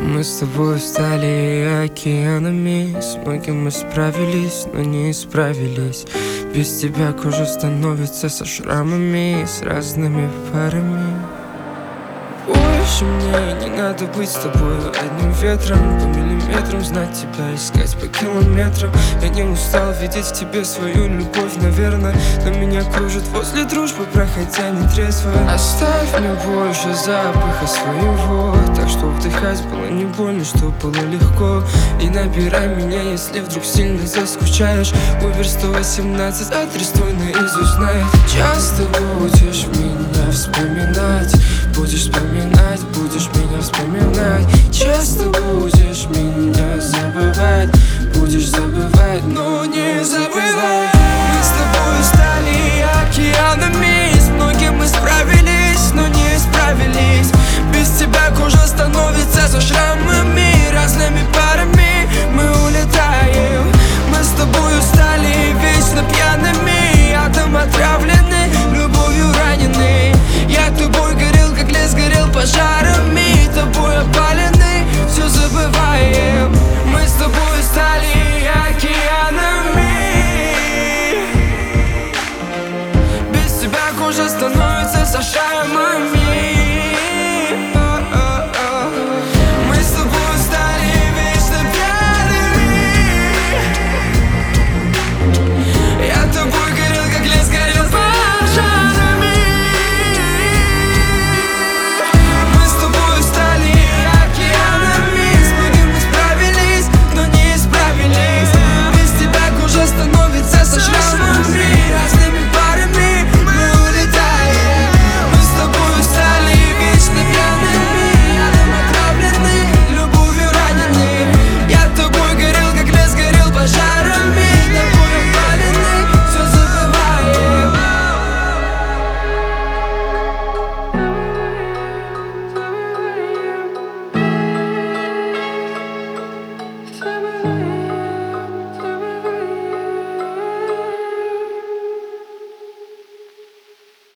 Мы с тобой стали океанами. С многим мы справились, но не исправились. Без тебя кожа становится со шрамами, с разными парами. Больше мне не надо быть с тобой одним ветром, по миллиметрам знать тебя, искать по километрам. Я не устал видеть в тебе свою любовь, наверное, но меня кружит возле дружбы, проходя нетрезво. Оставь мне больше запаха своего, так что вдыхать было не больно, что было легко. И набирай меня, если вдруг сильно заскучаешь. Убер 118, адрес твой наизусть знает. Часто будешь меня вспоминать, будешь вспоминать, будешь меня вспоминать. Часто